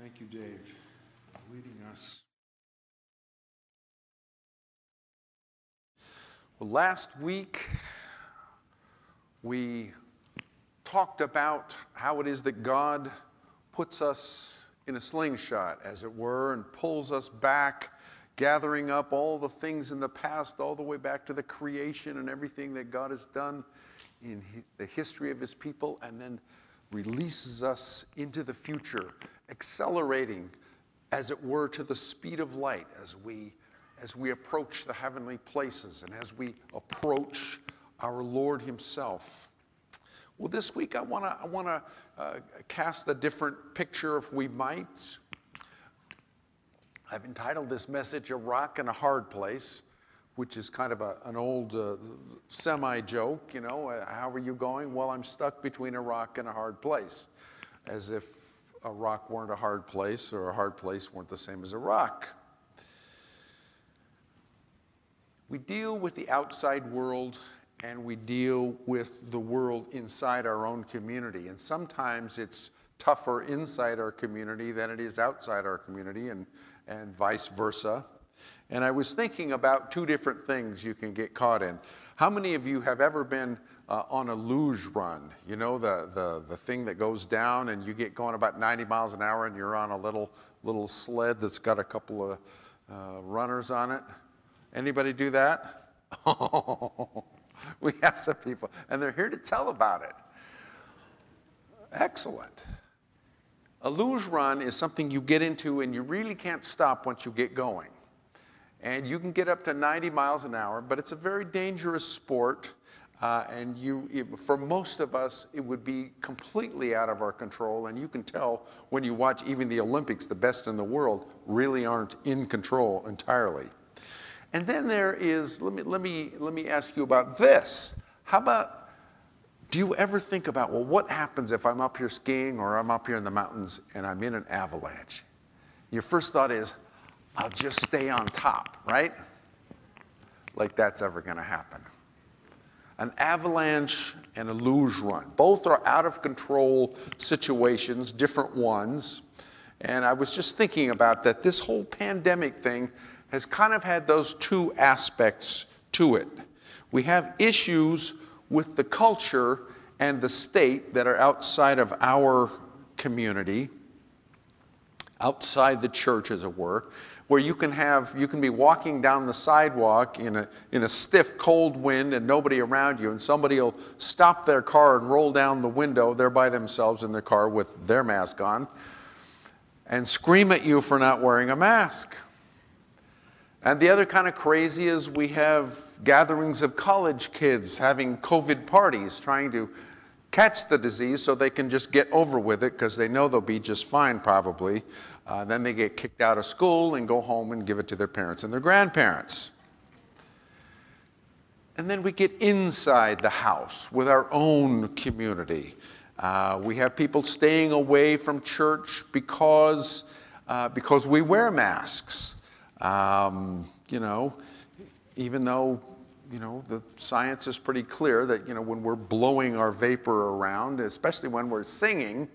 Thank you, Dave, for leading us. Well, last week we talked about how it is that God puts us in a slingshot, as it were, and pulls us back, gathering up all the things in the past, all the way back to the creation and everything that God has done in the history of his people, and then releases us into the future, accelerating, as it were, to the speed of light as we approach the heavenly places and as we approach our Lord himself. Well, this week I want to cast a different picture, if we might. I've entitled this message, "A Rock and a Hard Place," which is kind of an old semi-joke, you know. How are you going? Well, I'm stuck between a rock and a hard place. As if a rock weren't a hard place, or a hard place weren't the same as a rock. We deal with the outside world, and we deal with the world inside our own community. And sometimes it's tougher inside our community than it is outside our community, and vice versa. And I was thinking about two different things you can get caught in. How many of you have ever been on a luge run? You know, the thing that goes down and you get going about 90 miles an hour and you're on a little sled that's got a couple of runners on it? Anybody do that? Oh, we have some people, and they're here to tell about it. Excellent. A luge run is something you get into and you really can't stop once you get going. And you can get up to 90 miles an hour, but it's a very dangerous sport. For most of us, it would be completely out of our control. And you can tell when you watch even the Olympics, the best in the world really aren't in control entirely. And then there is, let me ask you about this. How about, do you ever think about, well, what happens if I'm up here skiing or I'm up here in the mountains and I'm in an avalanche? Your first thought is, I'll just stay on top, right? Like that's ever going to happen. An avalanche and a luge run, both are out of control situations, different ones. And I was just thinking about that this whole pandemic thing has kind of had those two aspects to it. We have issues with the culture and the state that are outside of our community, outside the church, as it were, where you can be walking down the sidewalk in a stiff cold wind and nobody around you, and somebody will stop their car and roll down the window. They're by themselves in their car with their mask on, and scream at you for not wearing a mask. And the other kind of crazy is we have gatherings of college kids having COVID parties, trying to catch the disease so they can just get over with it because they know they'll be just fine probably. Then they get kicked out of school and go home and give it to their parents and their grandparents. And then we get inside the house with our own community. We have people staying away from church because we wear masks. You know, even though, you know, the science is pretty clear that, you know, when we're blowing our vapor around, especially when we're singing,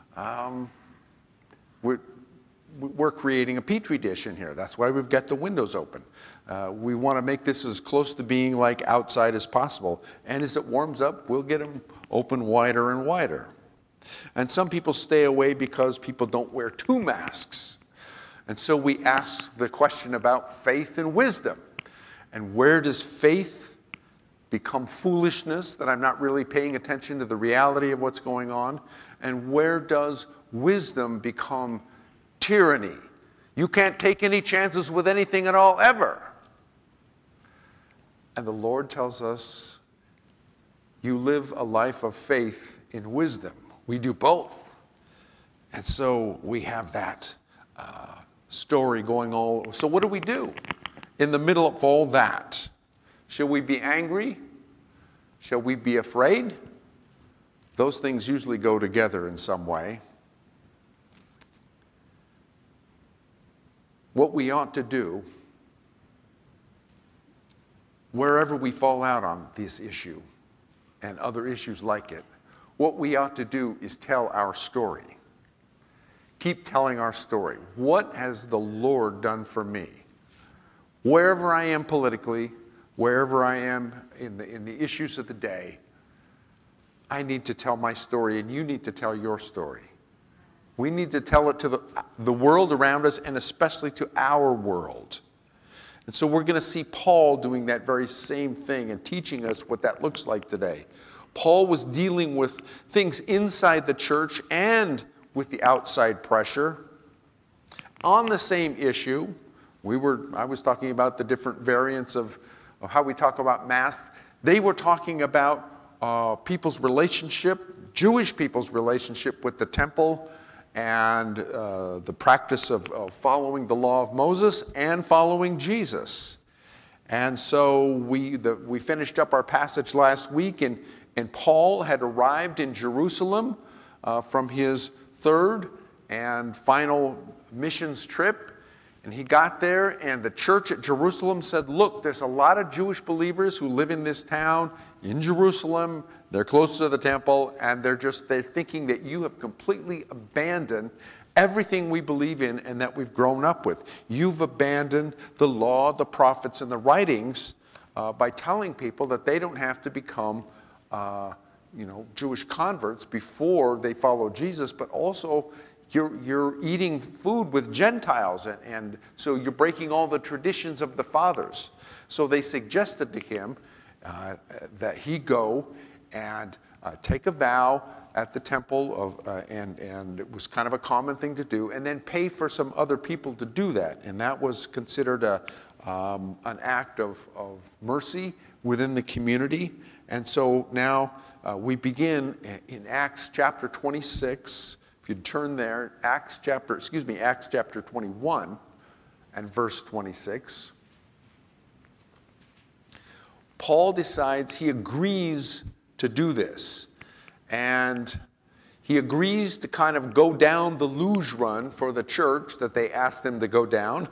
we're creating a petri dish in here. That's why we've got the windows open. We want to make this as close to being like outside as possible. And as it warms up, we'll get them open wider and wider. And some people stay away because people don't wear two masks. And so we ask the question about faith and wisdom. And where does faith become foolishness, that I'm not really paying attention to the reality of what's going on? And where does wisdom become tyranny? You can't take any chances with anything at all, ever. And the Lord tells us, you live a life of faith in wisdom. We do both. And so we have that story going on. So what do we do in the middle of all that? Shall we be angry? Shall we be afraid? Those things usually go together in some way. What we ought to do, wherever we fall out on this issue and other issues like it, what we ought to do is tell our story. keep telling our story. What has the Lord done for me? Wherever I am politically, wherever I am in the issues of the day, I need to tell my story, and you need to tell your story. We need to tell it to the world around us, and especially to our world. And so we're going to see Paul doing that very same thing and teaching us what that looks like today. Paul was dealing with things inside the church and with the outside pressure on the same issue. I was talking about the different variants of how we talk about masks. They were talking about people's relationship, Jewish people's relationship with the temple and the practice of following the law of Moses and following Jesus. And so we finished up our passage last week, and Paul had arrived in Jerusalem from his third and final missions trip. And he got there, and the church at Jerusalem said, look, there's a lot of Jewish believers who live in this town in Jerusalem. They're close to the temple, and they're thinking that you have completely abandoned everything we believe in and that we've grown up with. You've abandoned the law, the prophets, and the writings by telling people that they don't have to become Jewish converts before they follow Jesus, but also you're eating food with Gentiles, and so you're breaking all the traditions of the fathers. So they suggested to him that he go and take a vow at the temple, and it was kind of a common thing to do, and then pay for some other people to do that. And that was considered an act of mercy within the community. And so now we begin in Acts chapter 26. If you'd turn there, Acts chapter 21 and verse 26. Paul decides he agrees to do this. And he agrees to kind of go down the luge run for the church that they asked him to go down.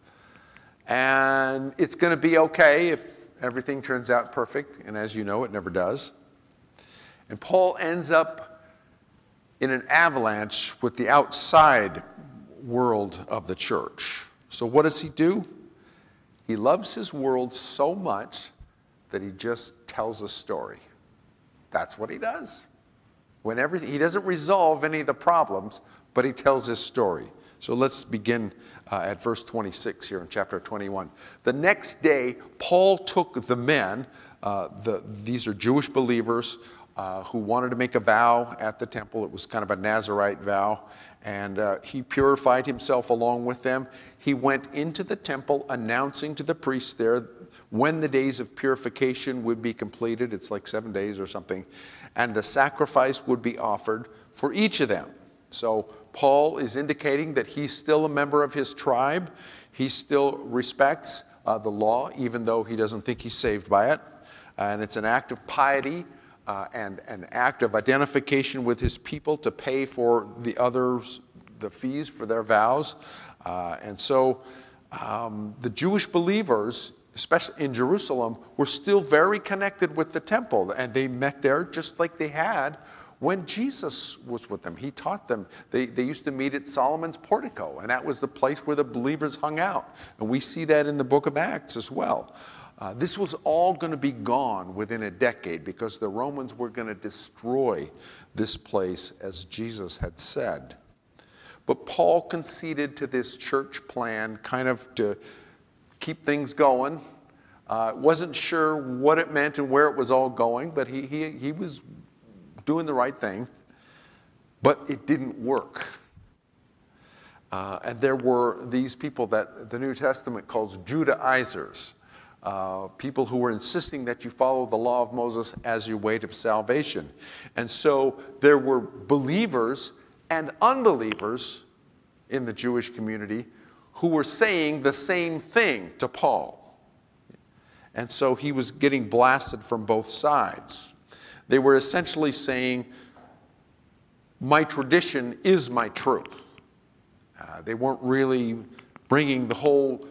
And it's going to be okay if everything turns out perfect. And as you know, it never does. And Paul ends up in an avalanche with the outside world of the church. So what does he do? He loves his world so much that he just tells a story. That's what he does. He doesn't resolve any of the problems, but he tells his story. So let's begin at verse 26 here in chapter 21. The next day, Paul took the men, these are Jewish believers, who wanted to make a vow at the temple. It was kind of a Nazirite vow. And he purified himself along with them. He went into the temple announcing to the priests there when the days of purification would be completed. It's like 7 days or something. And the sacrifice would be offered for each of them. So Paul is indicating that he's still a member of his tribe. He still respects the law, even though he doesn't think he's saved by it. And it's an act of piety. And an act of identification with his people to pay for the fees for their vows. And so the Jewish believers, especially in Jerusalem, were still very connected with the temple. And they met there just like they had when Jesus was with them. He taught them. They used to meet at Solomon's portico, and that was the place where the believers hung out. And we see that in the book of Acts as well. This was all going to be gone within a decade because the Romans were going to destroy this place as Jesus had said. But Paul conceded to this church plan kind of to keep things going. Wasn't sure what it meant and where it was all going, but he was doing the right thing. But it didn't work. And there were these people that the New Testament calls Judaizers. People who were insisting that you follow the law of Moses as your way to salvation. And so there were believers and unbelievers in the Jewish community who were saying the same thing to Paul. And so he was getting blasted from both sides. They were essentially saying, my tradition is my truth. They weren't really bringing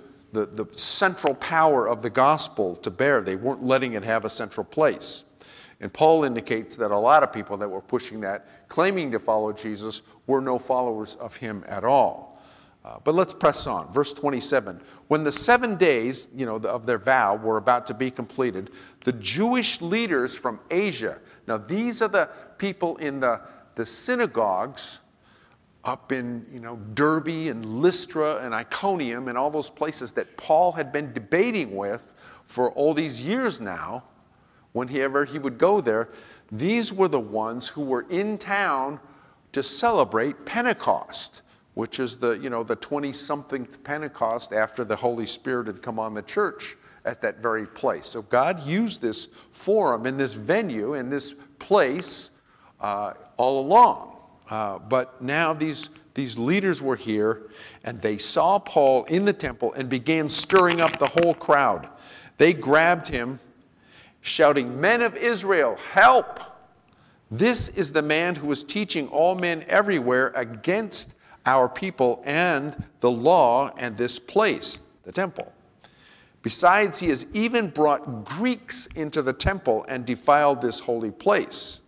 the central power of the gospel to bear. They weren't letting it have a central place. And Paul indicates that a lot of people that were pushing that, claiming to follow Jesus, were no followers of him at all. But let's press on. Verse 27. When the 7 days, of their vow were about to be completed, the Jewish leaders from Asia, now these are the people in the synagogues up in, Derbe and Lystra and Iconium and all those places that Paul had been debating with for all these years now, whenever he would go there. These were the ones who were in town to celebrate Pentecost, which is the 20-something Pentecost after the Holy Spirit had come on the church at that very place. So God used this forum in this venue, in this place, all along. But now these leaders were here, and they saw Paul in the temple and began stirring up the whole crowd. They grabbed him, shouting, "Men of Israel, help! This is the man who is teaching all men everywhere against our people and the law and this place," the temple. "Besides, he has even brought Greeks into the temple and defiled this holy place."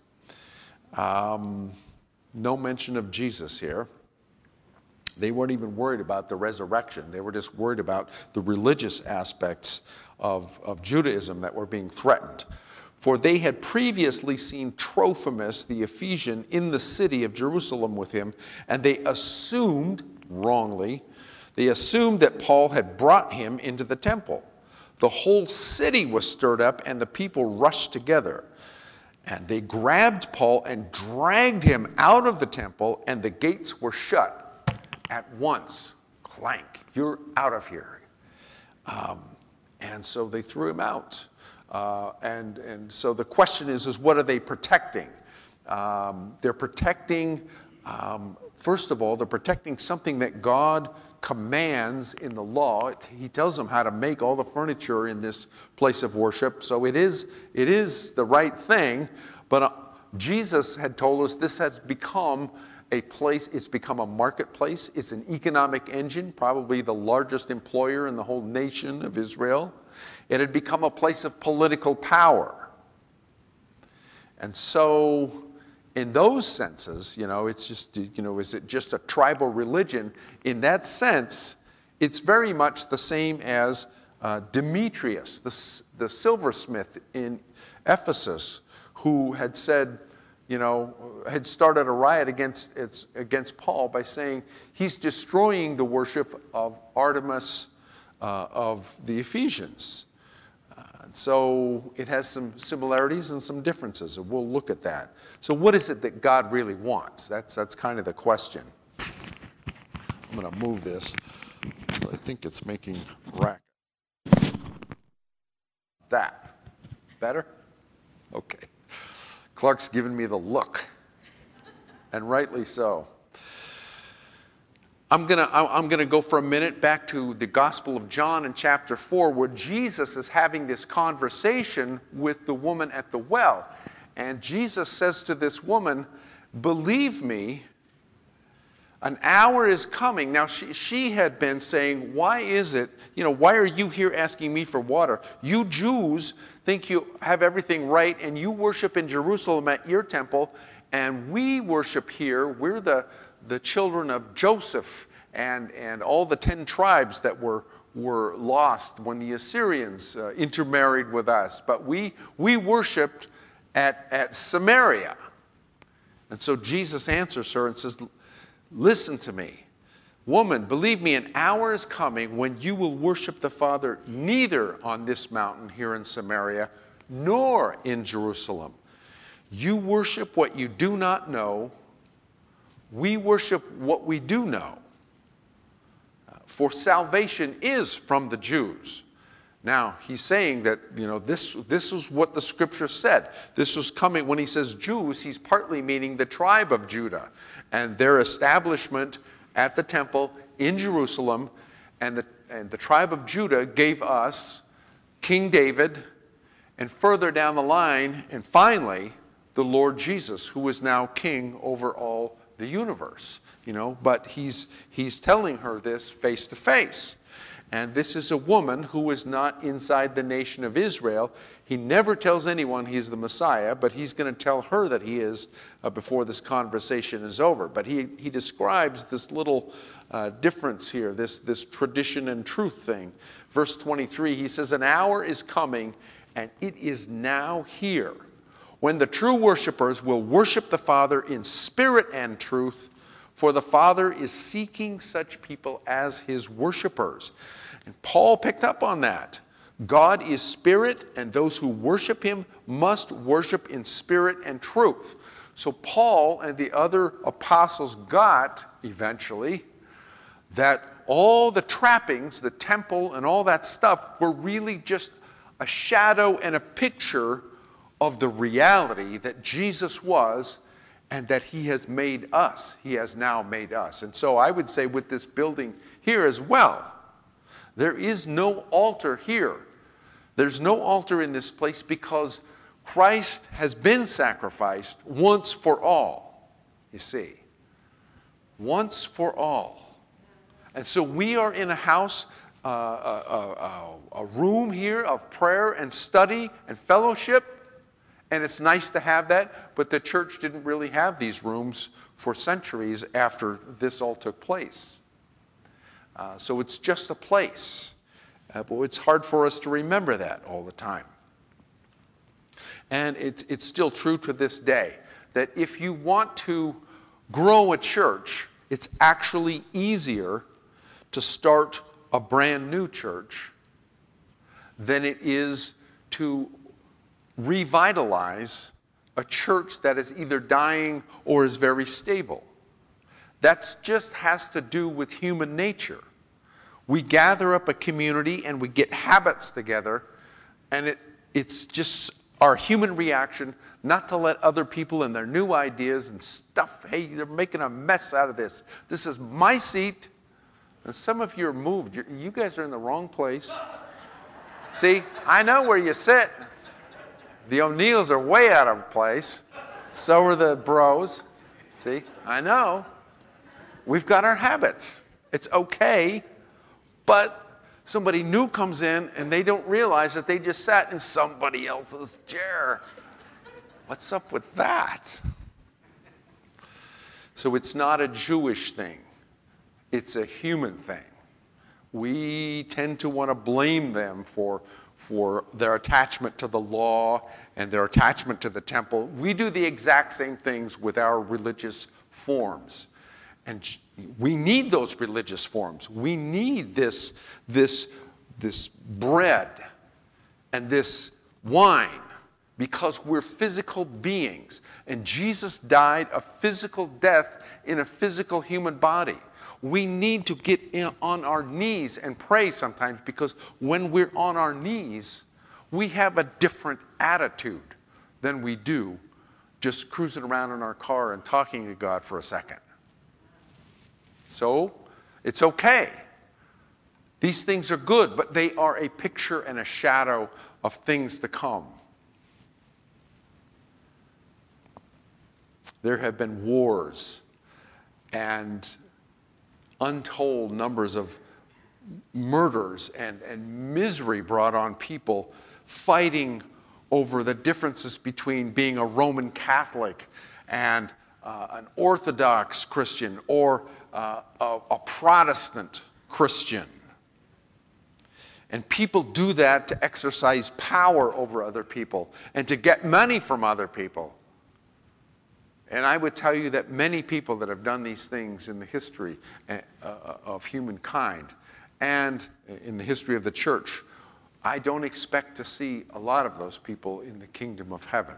No mention of Jesus here. They weren't even worried about the resurrection. They were just worried about the religious aspects of Judaism that were being threatened. For they had previously seen Trophimus the Ephesian in the city of Jerusalem with him, and they assumed, wrongly, that Paul had brought him into the temple. The whole city was stirred up, and the people rushed together. And they grabbed Paul and dragged him out of the temple, and the gates were shut at once. Clank, you're out of here. And so they threw him out. And so the question is what are they protecting? They're protecting, first of all, they're protecting something that God commands in the law. He tells them how to make all the furniture in this place of worship. So it is the right thing. But Jesus had told us this has become a place, it's become a marketplace. It's an economic engine, probably the largest employer in the whole nation of Israel. It had become a place of political power. And so in those senses, it's just, is it just a tribal religion? In that sense, it's very much the same as Demetrius, the silversmith in Ephesus, who had said, had started a riot against Paul by saying he's destroying the worship of Artemis of the Ephesians. So it has some similarities and some differences, and we'll look at that. So what is it that God really wants? That's kind of the question. I'm going to move this. I think it's making racket. That. Better? Okay. Clark's giving me the look, and rightly so. I'm gonna go for a minute back to the Gospel of John in chapter 4, where Jesus is having this conversation with the woman at the well. And Jesus says to this woman, "Believe me, an hour is coming." Now she had been saying, why is it, why are you here asking me for water? You Jews think you have everything right, and you worship in Jerusalem at your temple, and we worship here. We're the children of Joseph and all the 10 tribes that were lost when the Assyrians intermarried with us. But we worshiped at Samaria. And so Jesus answers her and says, "Listen to me. Woman, believe me, an hour is coming when you will worship the Father neither on this mountain here in Samaria nor in Jerusalem. You worship what you do not know. We worship what we do know. For salvation is from the Jews." Now, he's saying that, this is what the scripture said. This was coming. When he says Jews, he's partly meaning the tribe of Judah and their establishment at the temple in Jerusalem. And the tribe of Judah gave us King David, and further down the line, and finally, the Lord Jesus, who is now king over all the universe. But he's telling her this face to face. And this is a woman who is not inside the nation of Israel. He never tells anyone he's the Messiah, but he's going to tell her that he is before this conversation is over. But he describes this little difference here, this tradition and truth thing. Verse 23, he says, "An hour is coming, and it is now here, when the true worshipers will worship the Father in spirit and truth, for the Father is seeking such people as his worshipers." And Paul picked up on that. God is spirit, and those who worship him must worship in spirit and truth. So Paul and the other apostles got, eventually, that all the trappings, the temple and all that stuff, were really just a shadow and a picture of the reality that Jesus was and that he has made us. He has now made us. And so I would say with this building here as well, there is no altar here. There's no altar in this place because Christ has been sacrificed once for all, you see. Once for all. And so we are in a house, a room here of prayer and study and fellowship, and it's nice to have that, but the church didn't really have these rooms for centuries after this all took place. So it's just a place. But it's hard for us to remember that all the time. And it's still true to this day that if you want to grow a church, it's actually easier to start a brand new church than it is to revitalize a church that is either dying or is very stable. That just has to do with human nature. We gather up a community and we get habits together, and it's just our human reaction not to let other people and their new ideas and stuff, hey, they're making a mess out of this. This is my seat. And some of you are moved. You guys are in the wrong place. See, I know where you sit. The O'Neills are way out of place. So are the Bros. See, I know. We've got our habits. It's okay. But somebody new comes in and they don't realize that they just sat in somebody else's chair. What's up with that? So it's not a Jewish thing. It's a human thing. We tend to want to blame them for their attachment to the law and their attachment to the temple. We do the exact same things with our religious forms. And we need those religious forms. We need this bread and this wine because we're physical beings. And Jesus died a physical death in a physical human body. We need to get on our knees and pray sometimes because when we're on our knees, we have a different attitude than we do just cruising around in our car and talking to God for a second. So, it's okay. These things are good, but they are a picture and a shadow of things to come. There have been wars and untold numbers of murders and misery brought on people fighting over the differences between being a Roman Catholic and an Orthodox Christian or a Protestant Christian. And people do that to exercise power over other people and to get money from other people. And I would tell you that many people that have done these things in the history of humankind and in the history of the church, I don't expect to see a lot of those people in the kingdom of heaven.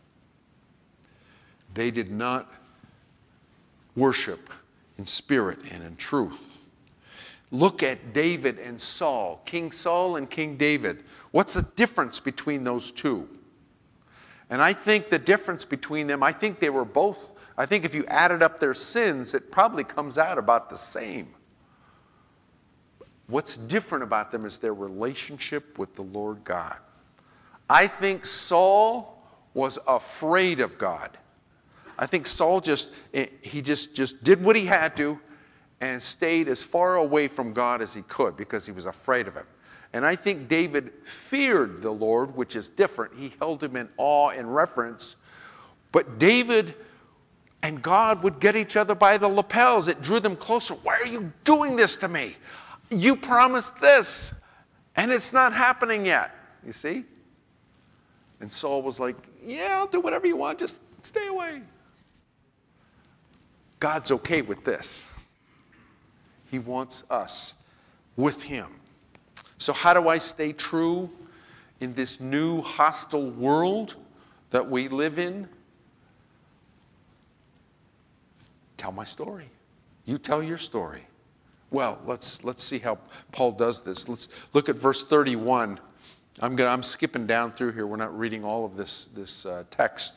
They did not worship in spirit and in truth. Look at David and Saul, King Saul and King David. What's the difference between those two? And I think the difference between them, I think if you added up their sins, it probably comes out about the same. What's different about them is their relationship with the Lord God. I think Saul was afraid of God. I think Saul just did what he had to, and stayed as far away from God as he could because he was afraid of him. And I think David feared the Lord, which is different. He held him in awe and reverence. But David and God would get each other by the lapels. It drew them closer. Why are you doing this to me? You promised this, and it's not happening yet. You see? And Saul was like, yeah, I'll do whatever you want. Just stay away. God's okay with this. He wants us with him. So how do I stay true in this new hostile world that we live in? Tell my story. You tell your story. Well, let's see how Paul does this. Let's look at verse 31. I'm skipping down through here. We're not reading all of this text.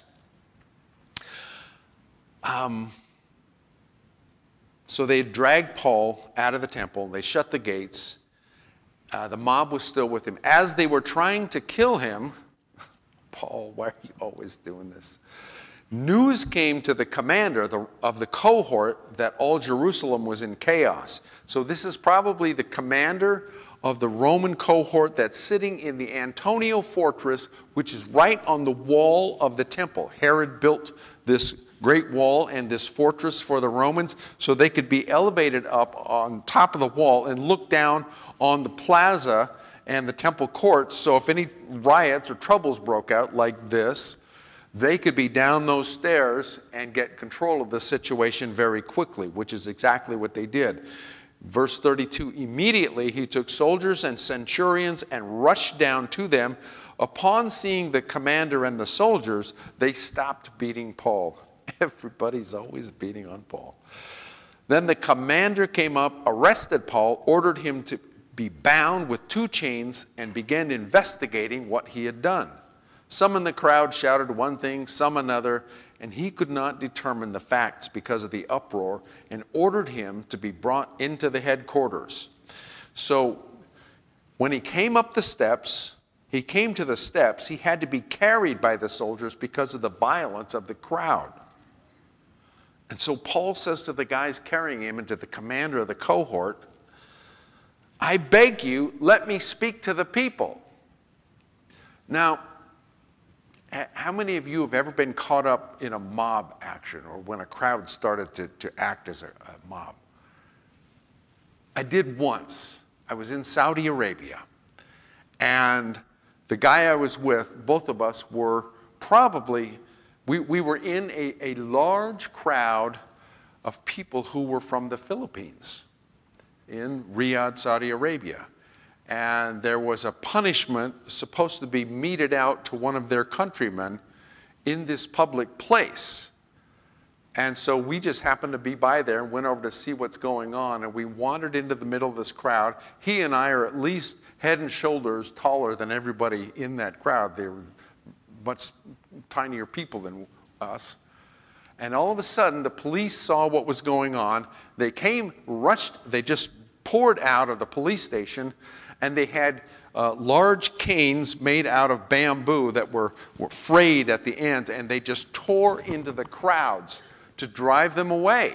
So they dragged Paul out of the temple. They shut the gates. The mob was still with him. As they were trying to kill him, Paul, why are you always doing this? News came to the commander of the cohort that all Jerusalem was in chaos. So this is probably the commander of the Roman cohort that's sitting in the Antonia fortress, which is right on the wall of the temple. Herod built this great wall and this fortress for the Romans so they could be elevated up on top of the wall and look down on the plaza and the temple courts. So if any riots or troubles broke out like this, they could be down those stairs and get control of the situation very quickly, which is exactly what they did. Verse 32, immediately he took soldiers and centurions and rushed down to them. Upon seeing the commander and the soldiers, they stopped beating Paul. Everybody's always beating on Paul. Then the commander came up, arrested Paul, ordered him to be bound with 2 chains, and began investigating what he had done. Some in the crowd shouted one thing, some another, and he could not determine the facts because of the uproar, and ordered him to be brought into the headquarters. So when he came up the steps, he came to the steps, he had to be carried by the soldiers because of the violence of the crowd. And so Paul says to the guys carrying him and to the commander of the cohort, I beg you, let me speak to the people. Now, how many of you have ever been caught up in a mob action or when a crowd started to act as a mob? I did once. I was in Saudi Arabia, and the guy I was with, both of us were probably, we were in a large crowd of people who were from the Philippines in Riyadh, Saudi Arabia. And there was a punishment supposed to be meted out to one of their countrymen in this public place. And so we just happened to be by there and went over to see what's going on, and we wandered into the middle of this crowd. He and I are at least head and shoulders taller than everybody in that crowd. They were much tinier people than us. And all of a sudden, the police saw what was going on. They came, rushed, they just poured out of the police station, and they had large canes made out of bamboo that were frayed at the ends, and they just tore into the crowds to drive them away.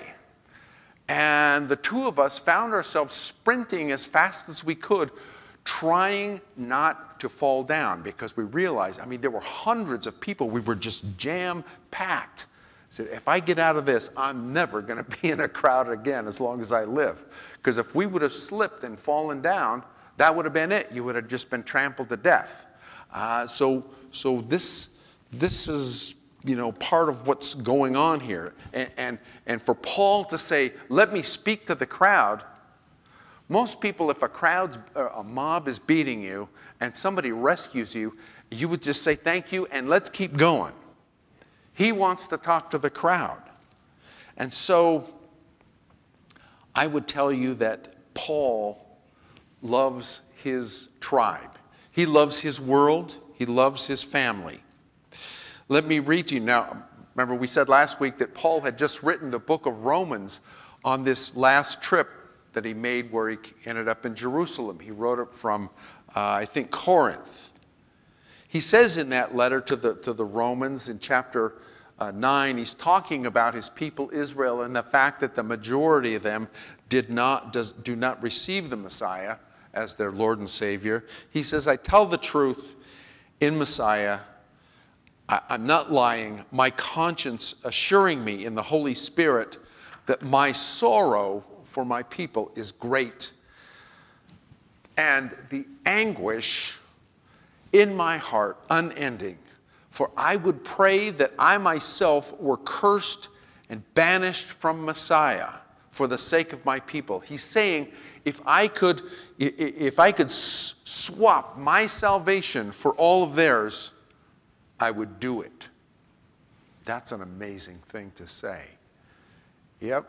And the 2 of us found ourselves sprinting as fast as we could, trying not to fall down, because we realized, I mean, there were hundreds of people. We were just jam-packed. I said, if I get out of this, I'm never going to be in a crowd again as long as I live. Because if we would have slipped and fallen down, that would have been it. You would have just been trampled to death. So this is, part of what's going on here. And for Paul to say, let me speak to the crowd, most people, if a mob is beating you and somebody rescues you, you would just say thank you and let's keep going. He wants to talk to the crowd. And so I would tell you that Paul loves his tribe. He loves his world. He loves his family. Let me read to you now. Remember, we said last week that Paul had just written the book of Romans on this last trip that he made where he ended up in Jerusalem. He wrote it from, I think, Corinth. He says in that letter to the Romans in chapter 9, he's talking about his people Israel and the fact that the majority of them do not receive the Messiah as their Lord and Savior. He says, I tell the truth in Messiah. I'm not lying. My conscience assuring me in the Holy Spirit that my sorrow for my people is great, and the anguish in my heart unending. For I would pray that I myself were cursed and banished from Messiah for the sake of my people. He's saying, if I could swap my salvation for all of theirs, I would do it. That's an amazing thing to say. Yep.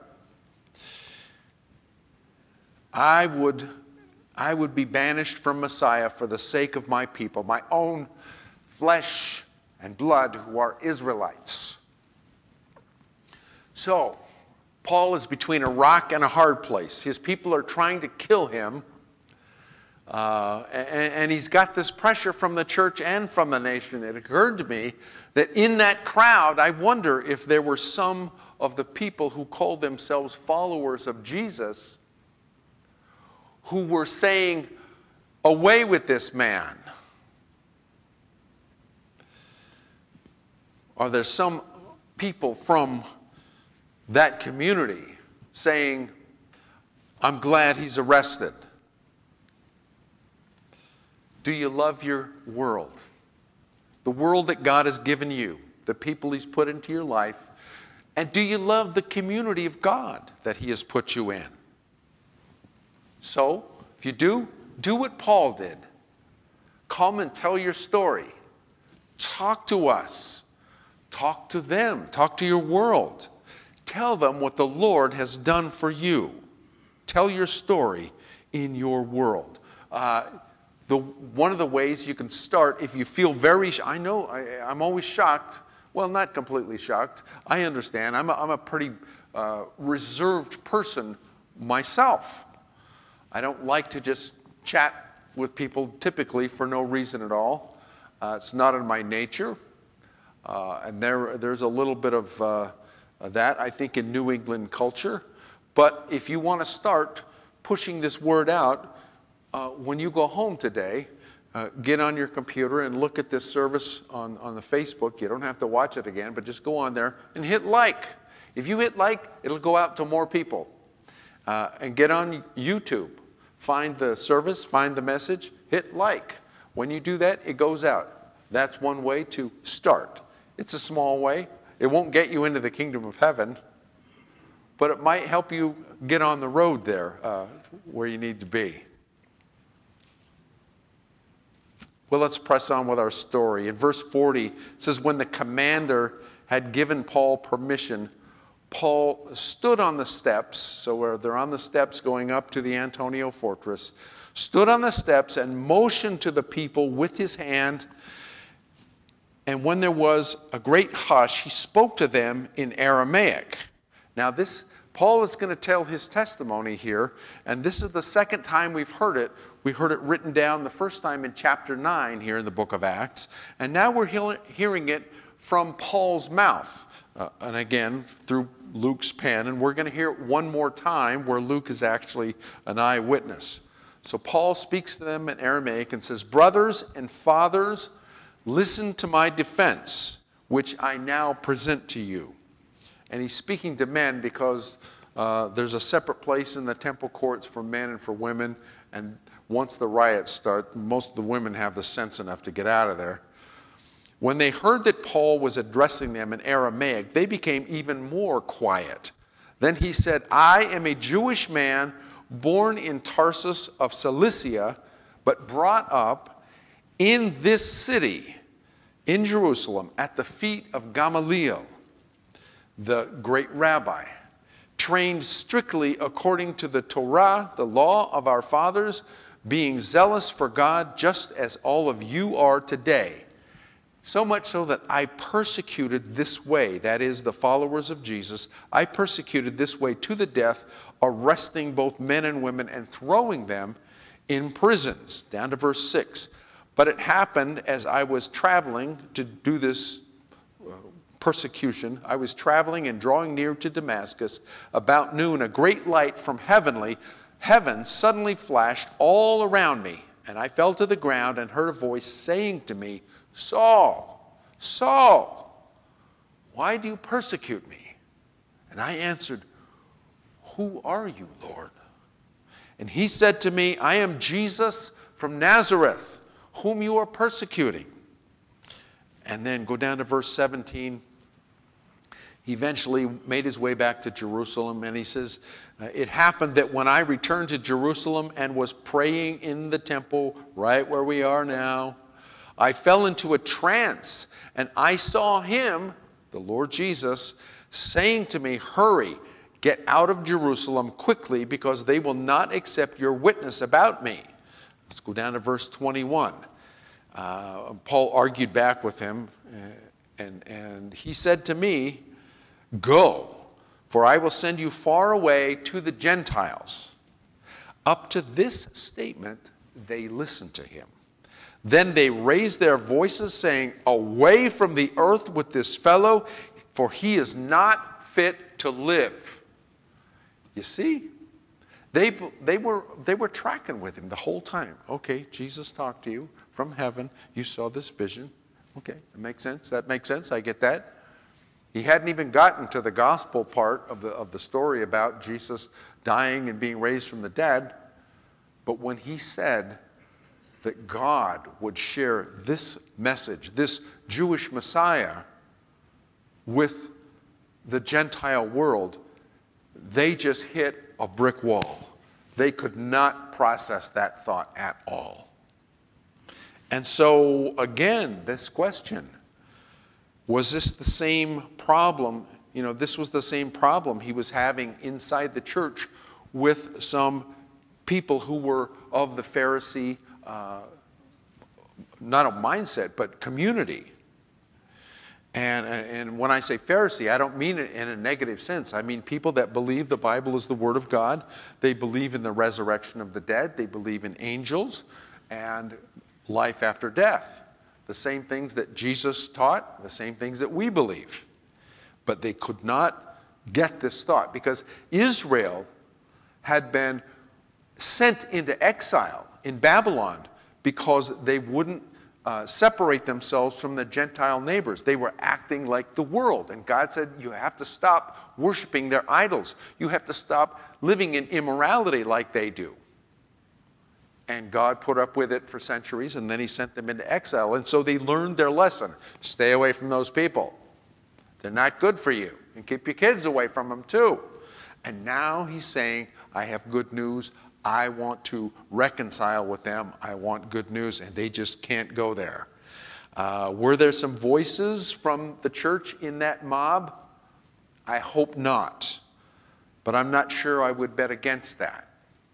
I would be banished from Messiah for the sake of my people, my own flesh and blood who are Israelites. So, Paul is between a rock and a hard place. His people are trying to kill him. And he's got this pressure from the church and from the nation. It occurred to me that in that crowd, I wonder if there were some of the people who called themselves followers of Jesus who were saying, away with this man. Are there some people from that community saying, I'm glad he's arrested? Do you love your world? The world that God has given you, the people he's put into your life, and do you love the community of God that he has put you in? So, if you do what Paul did. Come and tell your story. Talk to us. Talk to them. Talk to your world. Tell them what the Lord has done for you. Tell your story in your world. One of the ways you can start, if you feel I'm always shocked. Well, not completely shocked. I understand. I'm a pretty reserved person myself. I don't like to just chat with people typically for no reason at all. It's not in my nature. And there's a little bit of that, I think, in New England culture. But if you want to start pushing this word out, when you go home today, get on your computer and look at this service on the Facebook. You don't have to watch it again, but just go on there and hit like. If you hit like, it'll go out to more people. And get on YouTube. Find the service, find the message, hit like. When you do that, it goes out. That's one way to start. It's a small way. It won't get you into the kingdom of heaven, but it might help you get on the road there where you need to be. Well, let's press on with our story. In verse 40, it says, when the commander had given Paul permission, Paul stood on the steps, so where they're on the steps going up to the Antonia fortress, stood on the steps and motioned to the people with his hand. And when there was a great hush, he spoke to them in Aramaic. Now Paul is going to tell his testimony here, and this is the second time we've heard it. We heard it written down the first time in chapter 9 here in the book of Acts, and now we're hearing it from Paul's mouth, and again through Luke's pen, and we're going to hear it one more time where Luke is actually an eyewitness. So Paul speaks to them in Aramaic and says, brothers and fathers, listen to my defense, which I now present to you. And he's speaking to men because there's a separate place in the temple courts for men and for women. And once the riots start, most of the women have the sense enough to get out of there. When they heard that Paul was addressing them in Aramaic, they became even more quiet. Then he said, I am a Jewish man born in Tarsus of Cilicia, but brought up in this city, in Jerusalem, at the feet of Gamaliel, the great rabbi, trained strictly according to the Torah, the law of our fathers, being zealous for God, just as all of you are today. So much so that I persecuted this way, that is, the followers of Jesus, I persecuted this way to the death, arresting both men and women and throwing them in prisons. Down to verse 6. But it happened as I was traveling to do this persecution, I was traveling and drawing near to Damascus. About noon, a great light from heaven suddenly flashed all around me, and I fell to the ground and heard a voice saying to me, Saul, Saul, why do you persecute me? And I answered, Who are you, Lord? And he said to me, I am Jesus from Nazareth, whom you are persecuting. And then go down to verse 17. He eventually made his way back to Jerusalem, and he says, it happened that when I returned to Jerusalem and was praying in the temple, right where we are now, I fell into a trance, and I saw him, the Lord Jesus, saying to me, hurry, get out of Jerusalem quickly, because they will not accept your witness about me. Let's go down to verse 21. Paul argued back with him, and he said to me, Go, for I will send you far away to the Gentiles. Up to this statement, they listened to him. Then they raised their voices, saying, Away from the earth with this fellow, for he is not fit to live. You see? They were tracking with him the whole time. Okay, Jesus talked to you from heaven. You saw this vision. Okay, that makes sense. That makes sense. I get that. He hadn't even gotten to the gospel part of the story about Jesus dying and being raised from the dead. But when he said that God would share this message, this Jewish Messiah, with the Gentile world, they just hit a brick wall. They could not process that thought at all. And so, again, this question, was this the same problem? You know, this was the same problem he was having inside the church with some people who were of the Pharisee, not a mindset, but community. And when I say Pharisee, I don't mean it in a negative sense. I mean people that believe the Bible is the Word of God. They believe in the resurrection of the dead. They believe in angels and life after death. The same things that Jesus taught, the same things that we believe. But they could not get this thought because Israel had been sent into exile in Babylon because they wouldn't separate themselves from the Gentile neighbors. They were acting like the world. And God said, you have to stop worshiping their idols. You have to stop living in immorality like they do. And God put up with it for centuries, and then he sent them into exile. And so they learned their lesson. Stay away from those people. They're not good for you. And keep your kids away from them too. And now he's saying, I have good news. I want to reconcile with them. I want good news, and they just can't go there. Were there some voices from the church in that mob? I hope not. But I'm not sure I would bet against that.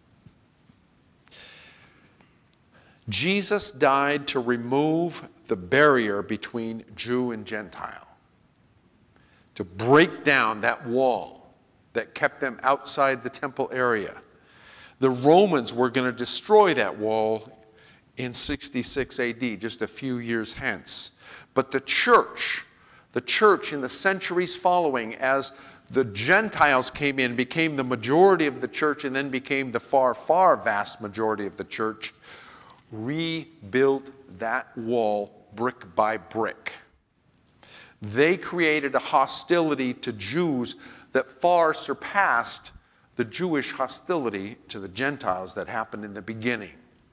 Jesus died to remove the barrier between Jew and Gentile, to break down that wall that kept them outside the temple area. The Romans were going to destroy that wall in 66 AD, just a few years hence. But the church in the centuries following, as the Gentiles came in, became the majority of the church, and then became the far, far vast majority of the church, rebuilt that wall brick by brick. They created a hostility to Jews that far surpassed the Jewish hostility to the Gentiles that happened in the beginning.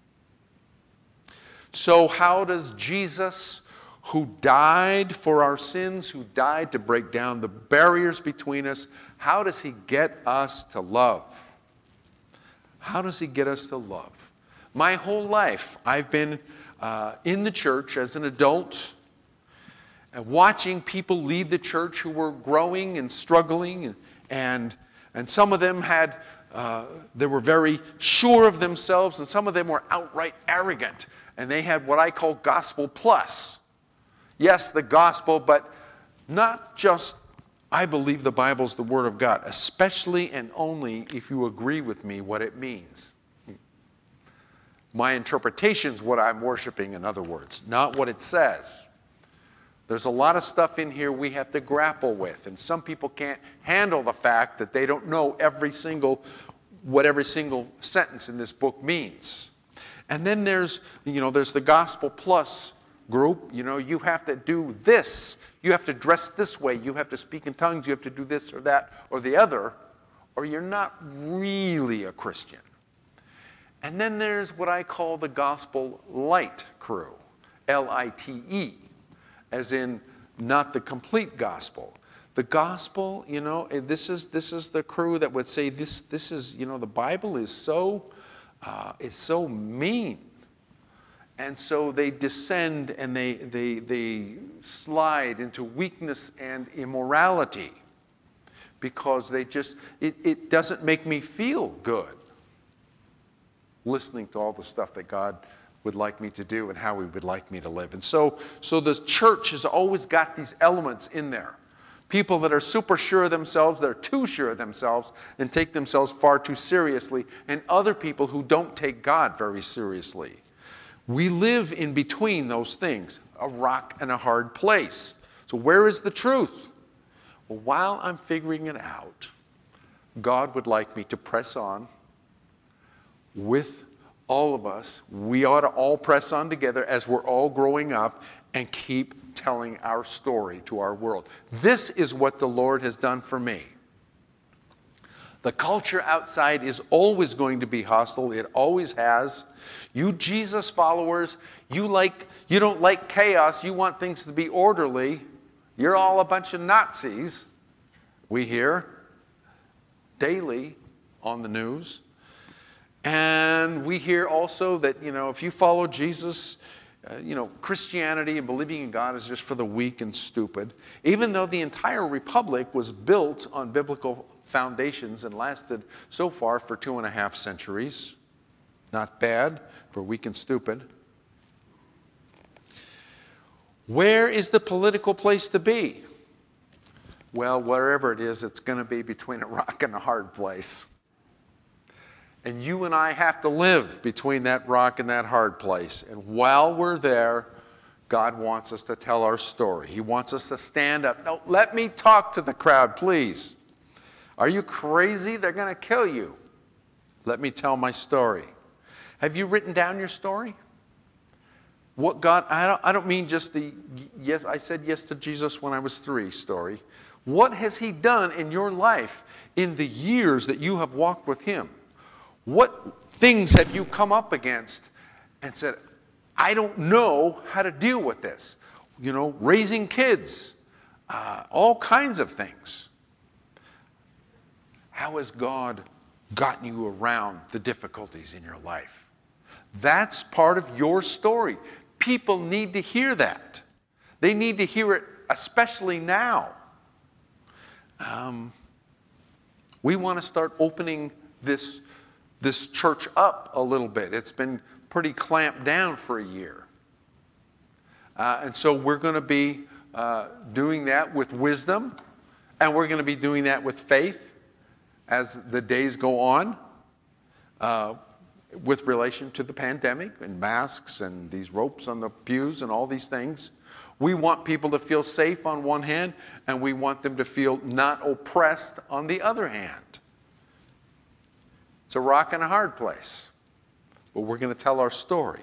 So how does Jesus, who died for our sins, who died to break down the barriers between us, how does he get us to love? How does he get us to love? My whole life, I've been in the church as an adult, and watching people lead the church who were growing and struggling, and some of them they were very sure of themselves, and some of them were outright arrogant, and they had what I call gospel plus. Yes, the gospel, but not just, I believe the Bible's the Word of God, especially and only if you agree with me what it means. My interpretation's what I'm worshiping, in other words, not what it says. There's a lot of stuff in here we have to grapple with, and some people can't handle the fact that they don't know what every single sentence in this book means. And then there's the Gospel Plus group. You have to do this. You have to dress this way. You have to speak in tongues. You have to do this or that or the other, or you're not really a Christian. And then there's what I call the Gospel Light crew, L-I-T-E, as in not the complete gospel. The gospel, this is the crew that would say this is, the Bible is so mean. And so they descend and they slide into weakness and immorality because it doesn't make me feel good listening to all the stuff that God would like me to do and how He would like me to live. And so the church has always got these elements in there. People that are super sure of themselves, that are too sure of themselves and take themselves far too seriously, and other people who don't take God very seriously. We live in between those things, a rock and a hard place. So where is the truth? Well, while I'm figuring it out, God would like me to press on with all of us. We ought to all press on together as we're all growing up and keep telling our story to our world. This is what the Lord has done for me. The culture outside is always going to be hostile. It always has. You Jesus followers, you don't like chaos. You want things to be orderly. You're all a bunch of Nazis. We hear daily on the news. And we hear also that, if you follow Jesus, Christianity and believing in God is just for the weak and stupid. Even though the entire republic was built on biblical foundations and lasted so far for 2.5 centuries. Not bad for weak and stupid. Where is the political place to be? Well, wherever it is, it's going to be between a rock and a hard place. And you and I have to live between that rock and that hard place. And while we're there, God wants us to tell our story. He wants us to stand up. No, let me talk to the crowd, please. Are you crazy? They're going to kill you. Let me tell my story. Have you written down your story? What God, I don't mean just the, yes, I said yes to Jesus when I was 3 story. What has He done in your life in the years that you have walked with Him? What things have you come up against and said, I don't know how to deal with this? Raising kids, all kinds of things. How has God gotten you around the difficulties in your life? That's part of your story. People need to hear that. They need to hear it, especially now. We want to start opening this church up a little bit. It's been pretty clamped down for a year. And so we're going to be doing that with wisdom, and we're going to be doing that with faith as the days go on, with relation to the pandemic and masks and these ropes on the pews and all these things. We want people to feel safe on one hand, and we want them to feel not oppressed on the other hand. It's a rock and a hard place, but we're going to tell our story.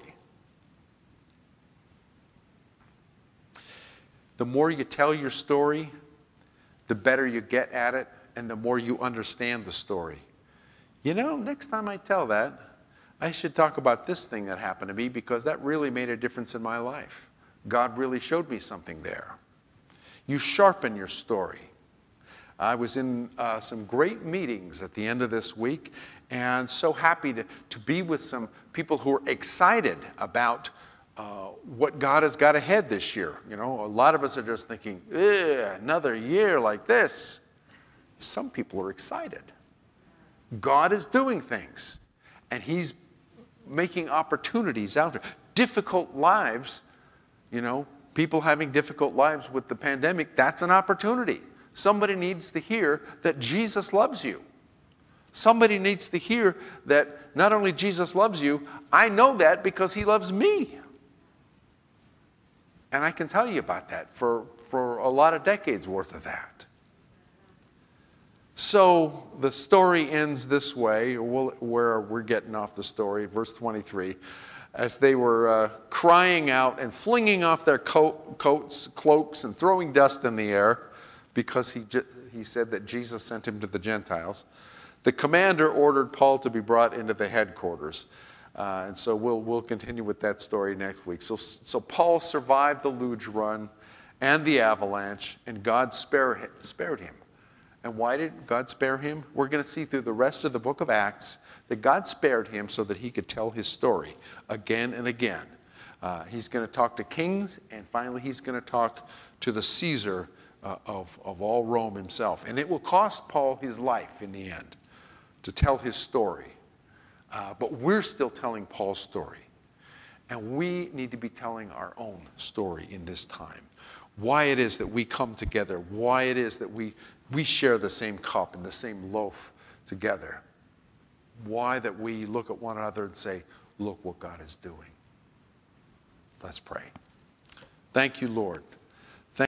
The more you tell your story, the better you get at it, and the more you understand the story. Next time I tell that, I should talk about this thing that happened to me because that really made a difference in my life. God really showed me something there. You sharpen your story. I was in some great meetings at the end of this week, and so happy to be with some people who are excited about what God has got ahead this year. A lot of us are just thinking, another year like this. Some people are excited. God is doing things, and He's making opportunities out there. Difficult lives, people having difficult lives with the pandemic, that's an opportunity. Somebody needs to hear that Jesus loves you. Somebody needs to hear that not only Jesus loves you, I know that because He loves me. And I can tell you about that for a lot of decades worth of that. So the story ends this way, where we're getting off the story, verse 23. As they were crying out and flinging off their coats, cloaks, and throwing dust in the air, because he said that Jesus sent him to the Gentiles, the commander ordered Paul to be brought into the headquarters. And so we'll continue with that story next week. So Paul survived the luge run and the avalanche, and God spared him. And why did God spare him? We're going to see through the rest of the book of Acts that God spared him so that he could tell his story again and again. He's going to talk to kings, and finally he's going to talk to the Caesar of all Rome himself. And it will cost Paul his life in the end to tell his story. But we're still telling Paul's story. And we need to be telling our own story in this time. Why it is that we come together. Why it is that we share the same cup and the same loaf together. Why that we look at one another and say, look what God is doing. Let's pray. Thank you, Lord,